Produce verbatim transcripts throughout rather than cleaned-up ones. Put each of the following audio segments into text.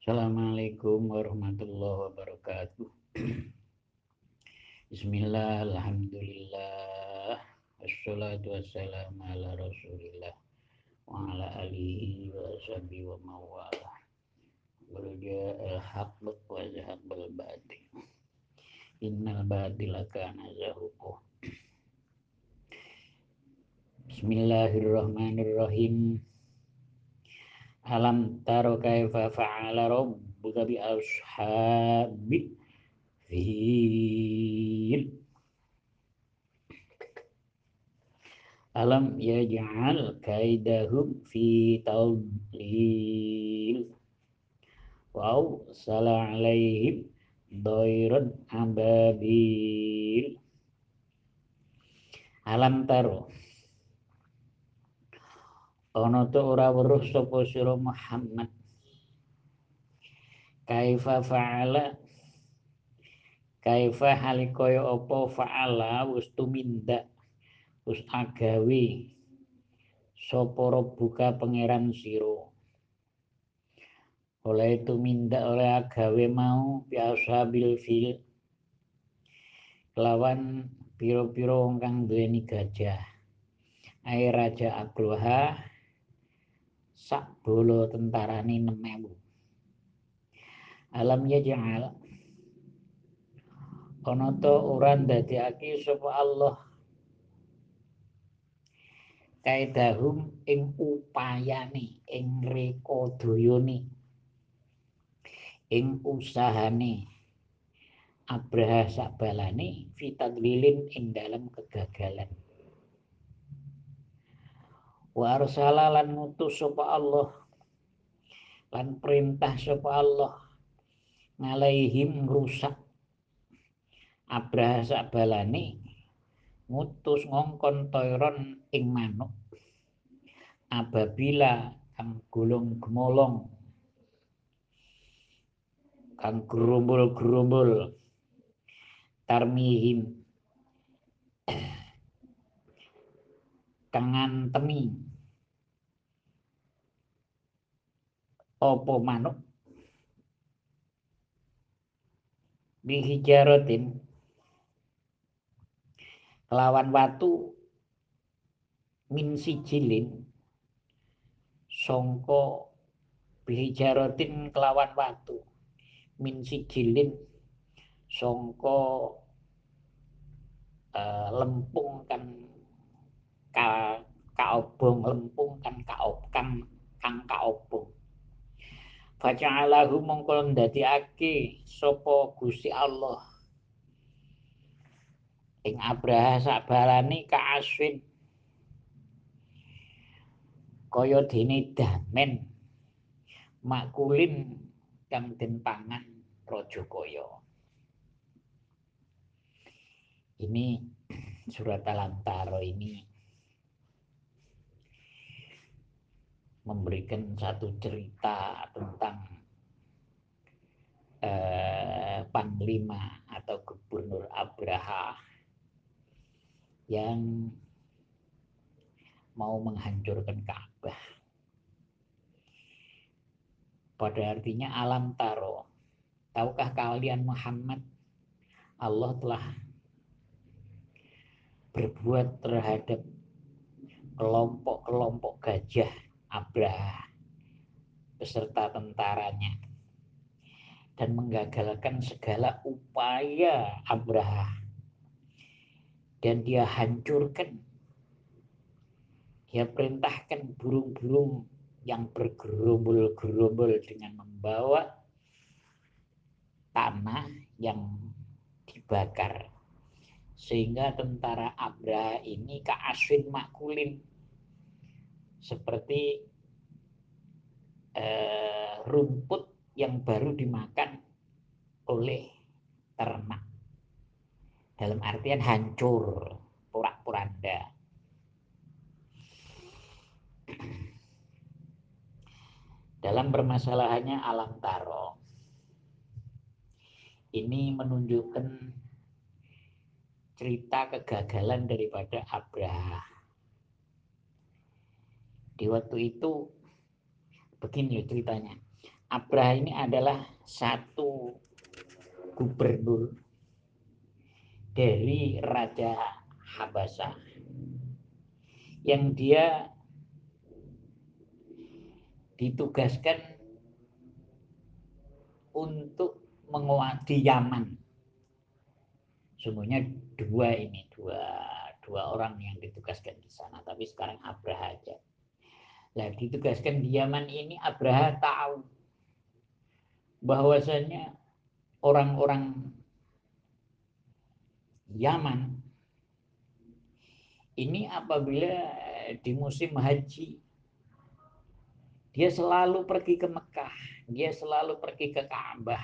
Assalamualaikum warahmatullahi wabarakatuh. Bismillah, alhamdulillah, wassalatu wassalamu ala rasulillah wa ala alihi wa sahbihi wa mawala. Berja al-haq wa zahaqal batil. Innal batila kana zahuqah. Bismillahirrahmanirrahim. Alam taro kaifa fa'ala rabbuka bi ashabi fil. Alam yaj'al kaidahum fi tadlil wa sala alaihim dairan ababil. Alam taro ana to ora weruh sapa sira Muhammad kaifa fa'ala kaifa halikaya apa fa'ala wis tumindak wis agawe sapa buka pangeran sira oleh tumindak oleh agawe mau biasa bil fil kelawan piro-piro wong kang duweni gajah ae raja Agloha sak bolo tentarane enam ewu. Alam yaj'al ana to ora ndadekake sapa Allah kaidahum ing upayane ing rekodayane ing usahane Abraha sakbalane fitadlilin ing dalam kegagalan. Wa arsala lan ngutus sapa Allah lan perintah sapa Allah ngalaihim ngrusak Abraha sakbalane ngutus ngongkon toiron ing manuk ababila kang gulung gemolong kang gerumbul-gerumbul tarmihim kang ngantemi apa manuk bihijaratin kelawan watu min sijilin sangka bihijaratin kelawan watu min sijilin sangka uh, lempung kan ka kaobong lempung kan kaobkang kang kaobong. Faja'alahu mongko ndadekake sapa Gusti Allah ing Abraha sakbalane kaaswin kaya dene damen makulin kang den pangan raja kaya. Ini surat Al-Antara ini memberikan satu cerita tentang eh, panglima atau gubernur Abraha yang mau menghancurkan Ka'bah. Pada artinya alam taro. Tahukah kalian Muhammad, Allah telah berbuat terhadap kelompok-kelompok gajah Abraha beserta tentaranya dan menggagalkan segala upaya Abraha dan dia hancurkan, dia perintahkan burung-burung yang bergerombol-gerombol dengan membawa tanah yang dibakar sehingga tentara Abraha ini kaaswin makulin seperti eh, rumput yang baru dimakan oleh ternak, dalam artian hancur porak-poranda. Dalam permasalahannya alam taro ini menunjukkan cerita kegagalan daripada Abraha. Di waktu itu begini ceritanya. Abraha ini adalah satu gubernur dari Raja Habasha yang dia ditugaskan untuk menguasai Yaman. Semuanya dua ini, dua dua orang yang ditugaskan di sana, tapi sekarang Abraha aja. Nah, ditugaskan di Yaman ini Abraha tahu bahwasanya orang-orang Yaman ini apabila di musim haji dia selalu pergi ke Mekah, dia selalu pergi ke Ka'bah.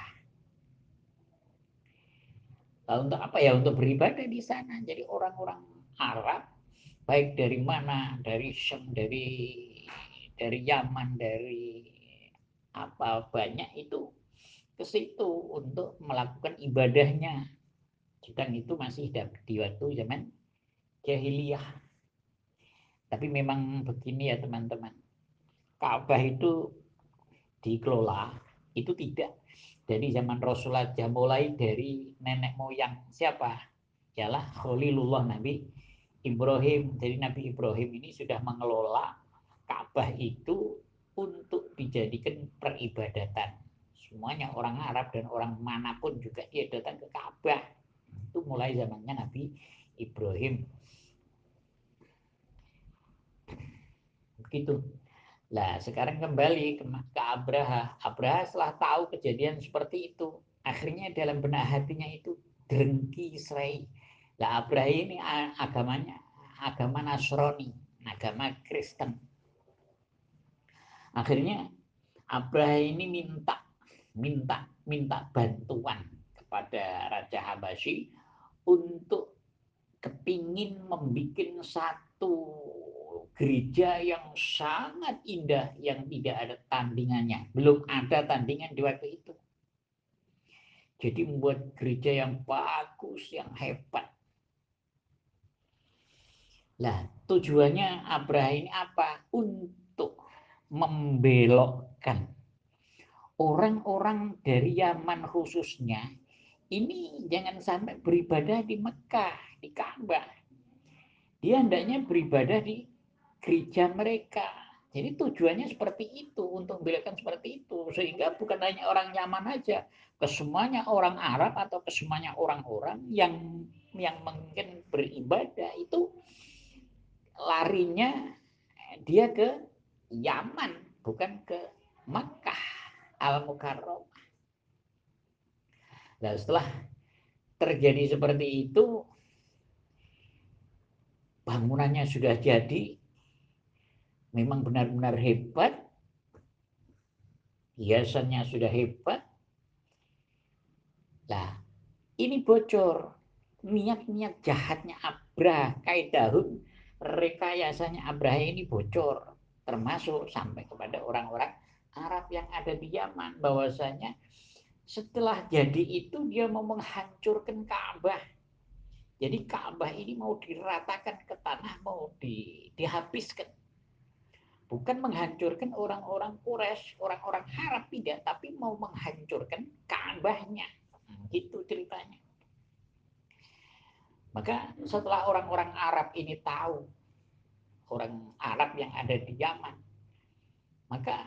Nah, untuk apa ya? Untuk beribadah di sana. Jadi orang-orang Arab baik dari mana, dari Syam, dari dari Yaman, dari apa banyak itu ke situ untuk melakukan ibadahnya. Sedang itu masih di waktu zaman jahiliyah. Tapi memang begini ya teman-teman. Ka'bah itu dikelola itu tidak dari zaman Rasulullah, mulai dari nenek moyang siapa? Ialah Khalilullah Nabi Ibrahim. Jadi Nabi Ibrahim ini sudah mengelola Ka'bah itu untuk dijadikan peribadatan. Semuanya orang Arab dan orang manapun juga dia datang ke Ka'bah. Itu mulai zamannya Nabi Ibrahim. Begitu. Nah, sekarang kembali ke, ke Abraha. Abraha setelah tahu kejadian seperti itu, akhirnya dalam benak hatinya itu drengki serai. Nah, Abraha ini agamanya agama Nasrani, agama Kristen. Akhirnya Abraha ini minta minta minta bantuan kepada Raja Habasyi untuk kepingin membuat satu gereja yang sangat indah yang tidak ada tandingannya. Belum ada tandingan di waktu itu. Jadi membuat gereja yang bagus, yang hebat. Nah, tujuannya Abraha ini apa? Untuk membelokkan orang-orang dari Yaman khususnya ini jangan sampai beribadah di Mekah, di Ka'bah. Dia hendaknya beribadah di gereja mereka. Jadi tujuannya seperti itu, untuk membelokkan seperti itu. Sehingga bukan hanya orang Yaman aja, kesemuanya orang Arab atau kesemuanya orang-orang yang yang mungkin beribadah itu larinya dia ke Yaman, bukan ke Makkah Al-Mukarramah. Nah, setelah terjadi seperti itu, bangunannya sudah jadi, memang benar-benar hebat, hiasannya sudah hebat. Nah, ini bocor, niat-niat jahatnya Abraha, kaidahun rekayasanya Abraha ini bocor, termasuk sampai kepada orang-orang Arab yang ada di Yaman, bahwasanya setelah jadi itu dia mau menghancurkan Ka'bah. Jadi Ka'bah ini mau diratakan ke tanah, mau di, dihabiskan. Bukan menghancurkan orang-orang Quraisy, orang-orang Arab, tidak, tapi mau menghancurkan Ka'bahnya. Gitu ceritanya. Maka setelah orang-orang Arab ini tahu, orang Arab yang ada di Yaman, maka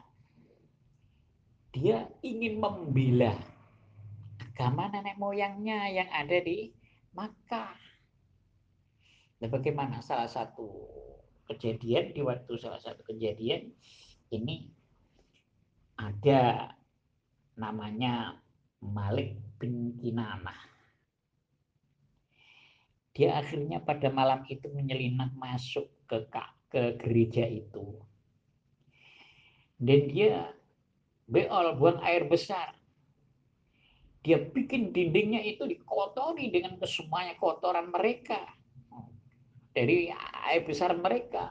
dia ingin membela agama nenek moyangnya yang ada di Makkah. Dan bagaimana salah satu kejadian, di waktu salah satu kejadian ini ada namanya Malik bin Kinanah. Dia akhirnya pada malam itu menyelinap masuk ke ke gereja itu. Dan dia beol, buang air besar. Dia bikin dindingnya itu dikotori dengan kesemuanya kotoran mereka. Dari air besar mereka.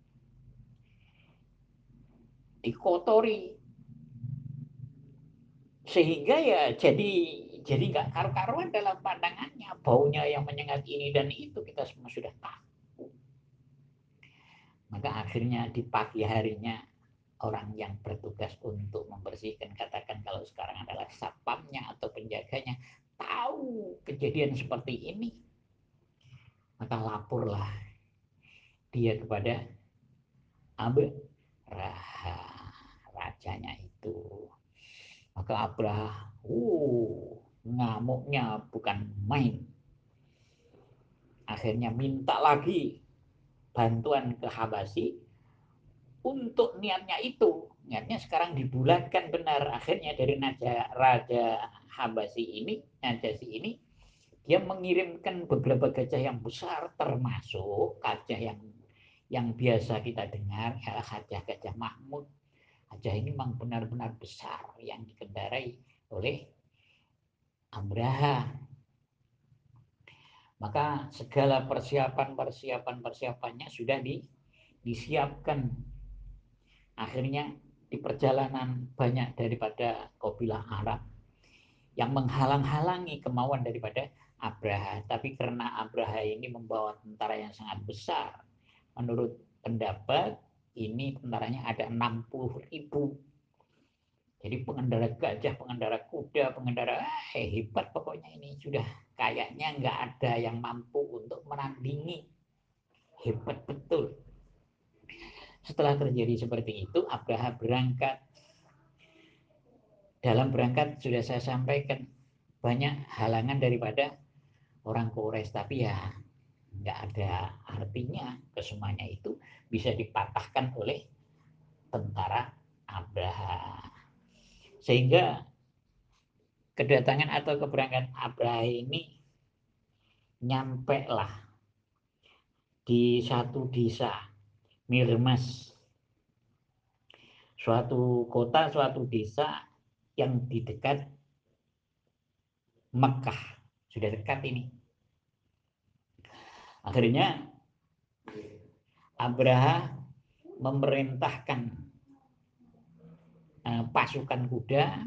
Dikotori. Sehingga ya jadi jadi nggak karu-karuan dalam pandangannya. Baunya yang menyengat ini dan itu kita semua sudah tahu. Maka akhirnya di pagi harinya orang yang bertugas untuk membersihkan, katakan kalau sekarang adalah satpamnya atau penjaganya, tahu kejadian seperti ini, maka laporlah dia kepada Abraha, rajanya itu. Maka Abraha, uh, ngamuknya bukan main. Akhirnya minta lagi bantuan ke Habasyi untuk niatnya itu. Niatnya sekarang dibulatkan benar. Akhirnya dari Raja, Raja Habasyi ini, Najasyi ini, dia mengirimkan beberapa gajah yang besar, termasuk gajah yang yang biasa kita dengar adalah gajah-gajah Mahmud. Gajah ini memang benar-benar besar yang dikendarai oleh Abraha. Maka segala persiapan-persiapan persiapannya sudah di, disiapkan. Akhirnya di perjalanan banyak daripada kabilah Arab yang menghalang-halangi kemauan daripada Abraha. Tapi karena Abraha ini membawa tentara yang sangat besar, menurut pendapat ini tentaranya ada enam puluh ribu. Jadi pengendara gajah, pengendara kuda, pengendara eh, hebat pokoknya ini. Sudah kayaknya nggak ada yang mampu untuk menandingi. Hebat betul. Setelah terjadi seperti itu, Abraha berangkat. Dalam berangkat sudah saya sampaikan banyak halangan daripada orang Quraisy, tapi ya nggak ada artinya. Kesemuanya itu bisa dipatahkan oleh tentara Abraha. Sehingga kedatangan atau keberangkatan Abraha ini nyampe lah di satu desa, Mirmas, suatu kota, suatu desa yang di dekat Mekah. Sudah dekat ini. Akhirnya Abraha memerintahkan uh, pasukan kuda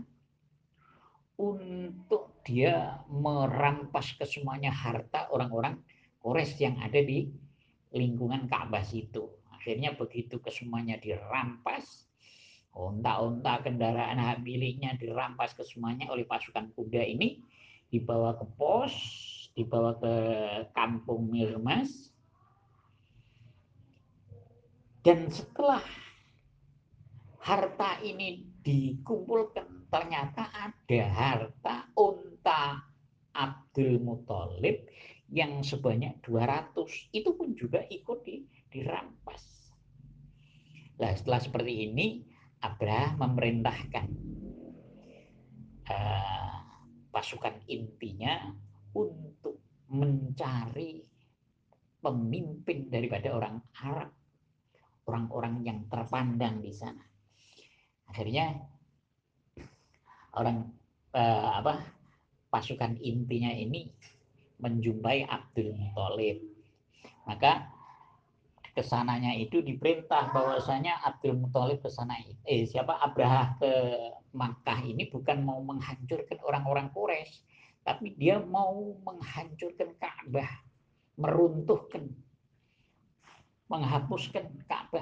untuk dia merampas kesemuanya harta orang-orang Quraisy yang ada di lingkungan Ka'bah situ. Akhirnya begitu kesemuanya dirampas, onta-onta kendaraan hak miliknya dirampas kesemuanya oleh pasukan kuda ini, dibawa ke pos, dibawa ke kampung Mirmas. Dan setelah harta ini dikumpulkan, ternyata ada harta unta Abdul Muthalib yang sebanyak dua ratus. Itu pun juga ikut di, dirampas. Nah, setelah seperti ini, Abraha memerintahkan uh, pasukan intinya untuk mencari pemimpin daripada orang Arab, orang-orang yang terpandang di sana. Akhirnya orang uh, apa pasukan intinya ini menjumpai Abdul Muthalib. Maka kesananya itu diperintah bahwasanya Abdul Muthalib kesana eh siapa Abraha ke Makkah ini bukan mau menghancurkan orang-orang Quraisy, tapi dia mau menghancurkan Ka'bah, meruntuhkan, menghapuskan Ka'bah.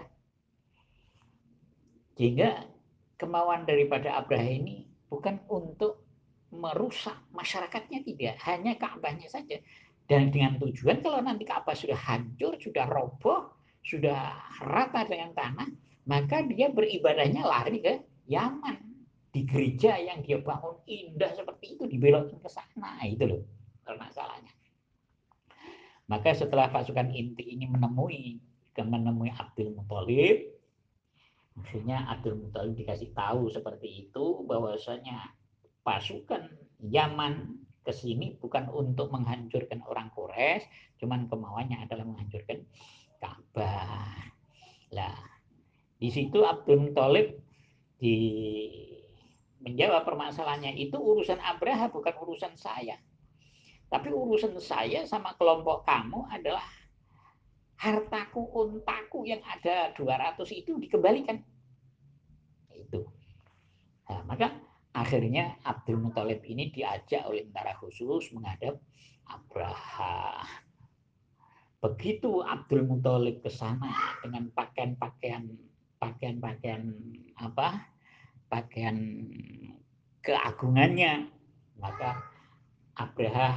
Sehingga kemauan daripada Abraha ini bukan untuk merusak masyarakatnya, tidak, hanya Ka'bahnya saja. Dan dengan tujuan kalau nanti Ka'bah sudah hancur, sudah roboh, sudah rata dengan tanah, maka dia beribadahnya lari ke Yaman. Di gereja yang dia bangun indah seperti itu dibelokin ke sana, itu loh masalahnya. Maka setelah pasukan inti ini menemui menemui Abdul Muthalib, akhirnya Abdul Muthalib dikasih tahu seperti itu bahwasanya pasukan Yaman ke sini bukan untuk menghancurkan orang Quraisy, cuman kemauannya adalah menghancurkan Ka'bah. Lah, di situ Abdul Muthalib di menjawab permasalahannya, itu urusan Abraha bukan urusan saya. Tapi urusan saya sama kelompok kamu adalah hartaku, untaku yang ada dua ratus itu dikembalikan. Itu. Nah, maka akhirnya Abdul Muthalib ini diajak oleh tentara khusus menghadap Abraha. Begitu Abdul Muthalib ke sana dengan pakaian-pakaian pakaian-pakaian apa? Pakaian keagungannya. Maka Abraha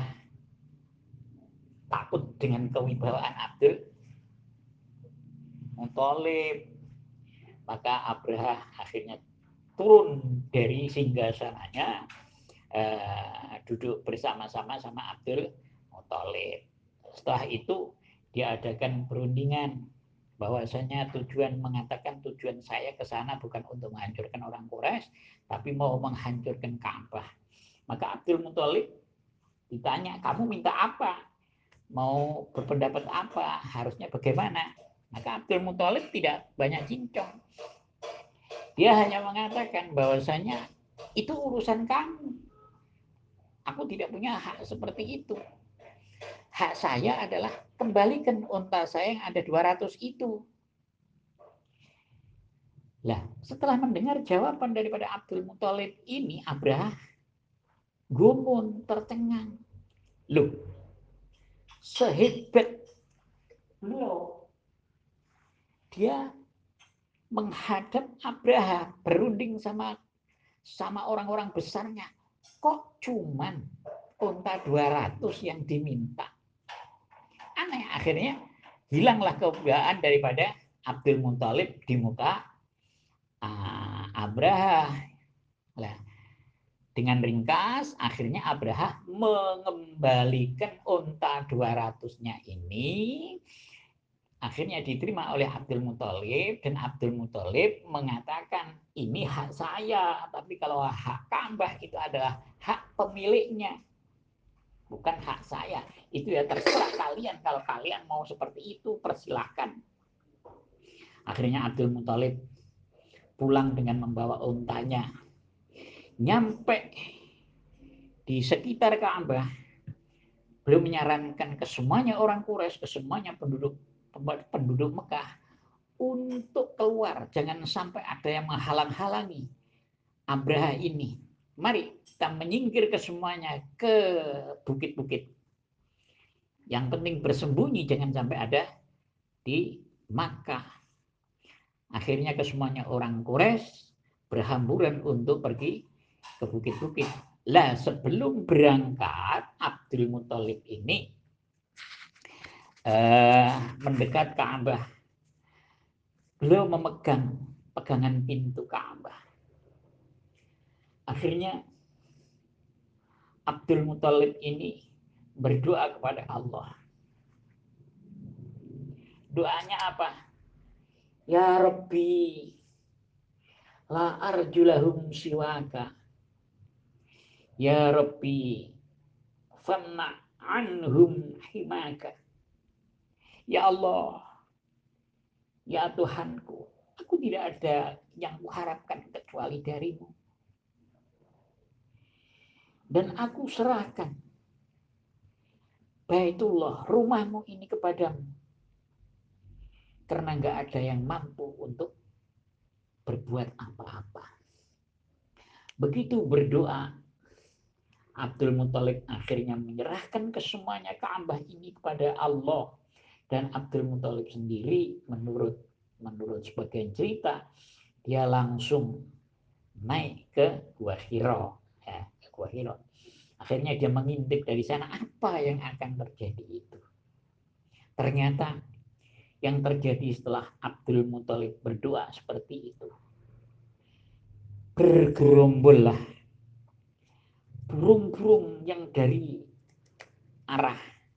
takut dengan kewibawaan Abdul Muthalib. Maka Abraha akhirnya turun dari singgasananya, eh, duduk bersama-sama sama Abdul Muthalib. Setelah itu diadakan perundingan bahwasanya tujuan mengatakan tujuan saya ke sana bukan untuk menghancurkan orang Quraisy, tapi mau menghancurkan Ka'bah. Maka Abdul Muthalib ditanya, kamu minta apa? Mau berpendapat apa? Harusnya bagaimana? Maka Abdul Muthalib tidak banyak cincong. Dia hanya mengatakan bahwasanya itu urusan kamu. Aku tidak punya hak seperti itu. Hak saya adalah kembalikan unta saya yang ada dua ratus itu. Lah, setelah mendengar jawaban daripada Abdul Muthalib ini, Abraha gumun, tercengang. Loh, sehebat beliau, dia menghadap Abraha, berunding sama sama orang-orang besarnya. Kok cuman unta dua ratus yang diminta? Aneh, akhirnya hilanglah kebudayaan daripada Abdul Muthalib di muka uh, Abraha. Nah, dengan ringkas, akhirnya Abraha mengembalikan unta dua ratus-nya ini. Akhirnya diterima oleh Abdul Muthalib, dan Abdul Muthalib mengatakan, ini hak saya, tapi kalau hak Ka'bah itu adalah hak pemiliknya, bukan hak saya. Itu ya terserah kalian, kalau kalian mau seperti itu persilahkan. Akhirnya Abdul Muthalib pulang dengan membawa untanya. Nyampe di sekitar Ka'bah, beliau menyarankan ke semuanya orang Quraisy, ke semuanya penduduk penduduk Mekah untuk keluar, jangan sampai ada yang menghalang-halangi Abraha ini. Mari kita menyingkir ke semuanya ke bukit-bukit. Yang penting bersembunyi, jangan sampai ada di Makkah. Akhirnya ke semuanya orang Quraisy berhamburan untuk pergi ke bukit-bukit. Lah, sebelum berangkat, Abdul Muthalib ini eh, mendekat Ka'bah. Beliau memegang pegangan pintu Ka'bah. Akhirnya Abdul Muthalib ini berdoa kepada Allah. Doanya apa? Ya Rabbi, la arjulahum siwaka. Ya Rabbi, famna anhum himaka. Ya Allah, ya Tuhanku, aku tidak ada yang kuharapkan kecuali darimu. Dan aku serahkan Baitullah, rumahmu ini kepadamu. Karena nggak ada yang mampu untuk berbuat apa-apa. Begitu berdoa, Abdul Muthalib akhirnya menyerahkan kesemuanya Ka'bah ini kepada Allah. Dan Abdul Muthalib sendiri menurut menurut sebagian cerita, dia langsung naik ke Gua Hira, ya, Gua Hira. Akhirnya dia mengintip dari sana apa yang akan terjadi itu. Ternyata yang terjadi setelah Abdul Muthalib berdoa seperti itu, bergerombollah burung-burung yang dari arah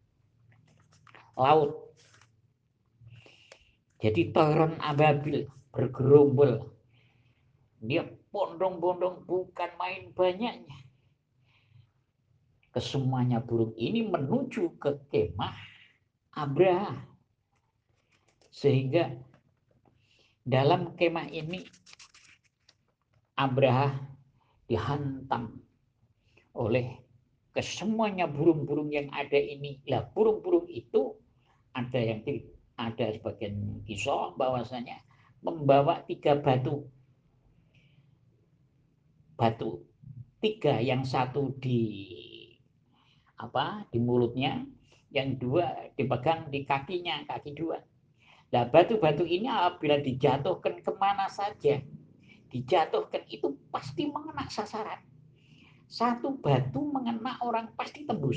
laut. Jadi toron ababil bergerombol. Dia bondong-bondong bukan main banyaknya. Kesemuanya burung ini menuju ke kemah Abraha. Sehingga dalam kemah ini Abraha dihantam oleh kesemuanya burung-burung yang ada ini. Lah, burung-burung itu ada yang ada sebagian kisah bahwasanya membawa tiga batu. Batu tiga, yang satu di apa? Di mulutnya, yang dua dipegang di kakinya, kaki dua. Nah, batu-batu ini apabila dijatuhkan kemana saja, dijatuhkan itu pasti mengena sasaran. Satu batu mengena orang pasti tembus.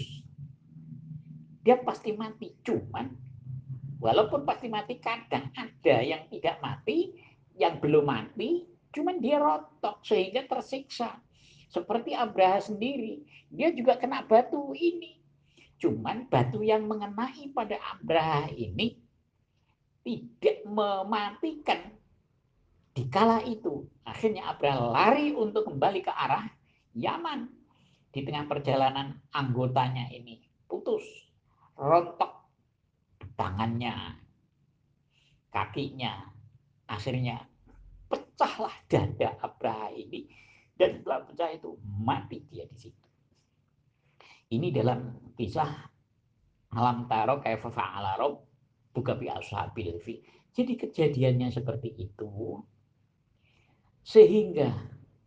Dia pasti mati. Cuman walaupun pasti mati, kadang ada yang tidak mati, yang belum mati, cuman dia rotok sehingga tersiksa. Seperti Abraha sendiri, dia juga kena batu ini. Cuman batu yang mengenai pada Abraha ini tidak mematikan di kala itu. Akhirnya Abraha lari untuk kembali ke arah Yaman. Di tengah perjalanan anggotanya ini putus, rontok tangannya, kakinya. Akhirnya pecahlah dada Abraha ini, dan setelah pecah itu mati dia di situ. Ini dalam kisah alam taro kaifa fa'ala rabbuka bi ashabil fil. Jadi kejadiannya seperti itu sehingga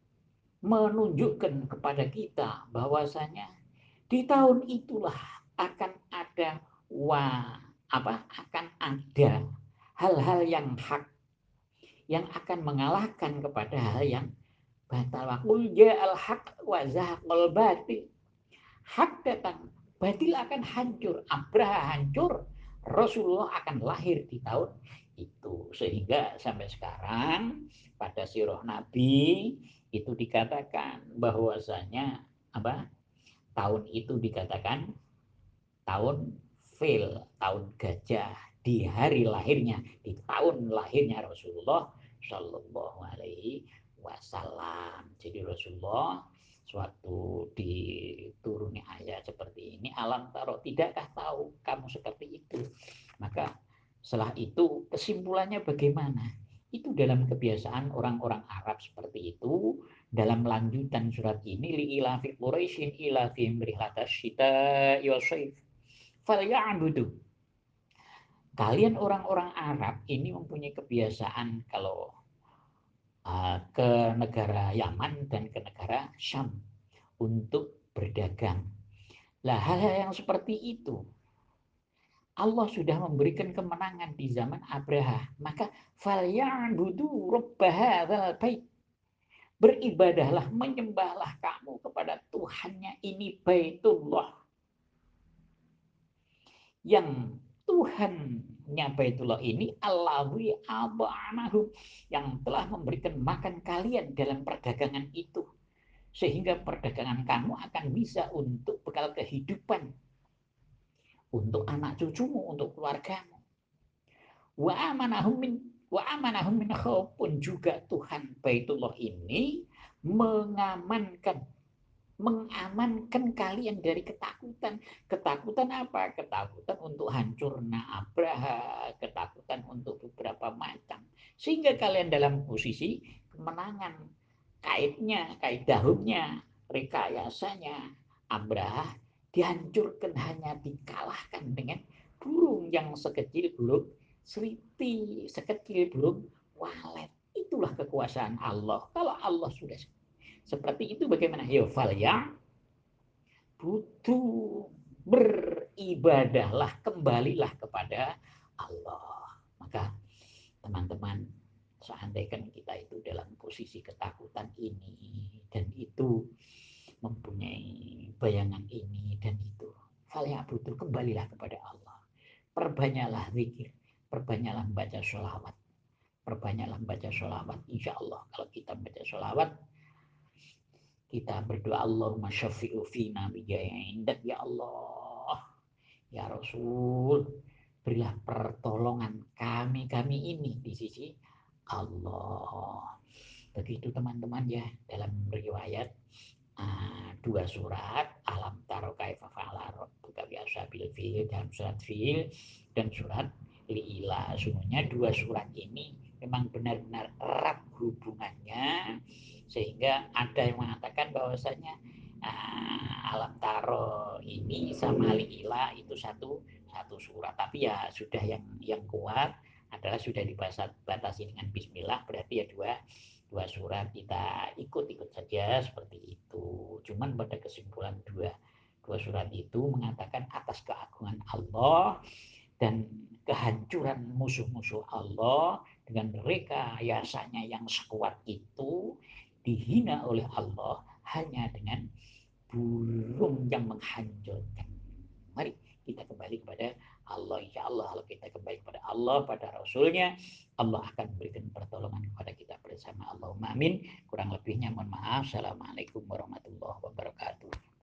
menunjukkan kepada kita bahwasanya di tahun itulah akan ada wa apa akan ada hal-hal yang hak yang akan mengalahkan kepada hal yang batal. Wa qul ja'al haq wa zahaqal batil. Hak datang, batil akan hancur. Abraha hancur, Rasulullah akan lahir di tahun itu. Sehingga sampai sekarang pada sirah Nabi itu dikatakan bahwasanya apa? Tahun itu dikatakan tahun fil, tahun gajah, di hari lahirnya, di tahun lahirnya Rasulullah Shallallahu Alaihi Wasallam. Jadi Rasulullah suatu dituruni ayat seperti ini, alam taro, tidakkah tahu kamu seperti itu? Maka setelah itu kesimpulannya bagaimana? Itu dalam kebiasaan orang-orang Arab seperti itu. Dalam lanjutan surat ini, li ilafi Quraisyin ilafi rihlatash syita'i wasyif falya'budu. Kalian orang-orang Arab ini mempunyai kebiasaan kalau uh, ke negara Yaman dan ke negara Syam untuk berdagang. Lah hal-hal yang seperti itu Allah sudah memberikan kemenangan di zaman Abraha. Maka falya'budu rabb hadzal bait. Beribadahlah, menyembahlah kamu kepada Tuhannya ini Baitullah. Yang Tuhannya Baitullah ini Allahi aba'anahum, yang telah memberikan makan kalian dalam perdagangan itu. Sehingga perdagangan kamu akan bisa untuk bekal kehidupan, untuk anak cucumu, untuk keluargamu. Wa amanahum min wa amanahum min khaufun, juga Tuhan Baitullah ini mengamankan mengamankan kalian dari ketakutan. Ketakutan apa? Ketakutan untuk hancurnya Abraha, ketakutan untuk beberapa macam. Sehingga kalian dalam posisi kemenangan. Kaitnya, kait dahumnya, rekayasanya Abraha dihancurkan, hanya dikalahkan dengan burung yang sekecil burung seliti, sekecil burung walet. Itulah kekuasaan Allah. Kalau Allah sudah seperti itu, bagaimana? Ya fal ya butuh, beribadahlah, kembalilah kepada Allah. Maka teman-teman, seandainya kita itu dalam posisi ketakutan ini dan itu, mempunyai bayangan ini dan itu, fal ya butuh, kembalilah kepada Allah. Perbanyaklah zikir, perbanyaklah membaca sholawat, perbanyaklah membaca sholawat. Insya Allah kalau kita membaca sholawat, kita berdoa, Allahumma syafi'u fina bijaya indak, ya Allah, ya Rasul, berilah pertolongan kami-kami ini di sisi Allah. Begitu teman-teman ya, dalam riwayat uh, dua surat, alam taro kaifa fa'ala rabbuka bi ashabil fil, dalam surat fil dan surat li'ila. Sebenarnya dua surat ini memang benar-benar erat hubungannya, sehingga ada yang mengatakan bahwasanya uh, alam taro ini sama li'ila itu satu satu surat. Tapi ya sudah, yang yang kuat adalah sudah dibatasi dengan bismillah, berarti ya dua dua surat, kita ikut-ikut saja seperti itu. Cuman pada kesimpulan dua dua surat itu mengatakan atas keagungan Allah dan kehancuran musuh-musuh Allah dengan rekayasanya yang sekuat itu dihina oleh Allah hanya dengan burung yang menghancurkan. Mari kita kembali kepada Allah. Insya Allah kalau kita kembali kepada Allah, pada Rasulnya, Allah akan memberikan pertolongan kepada kita bersama. Allahumma amin. Kurang lebihnya mohon maaf. Assalamualaikum warahmatullahi wabarakatuh.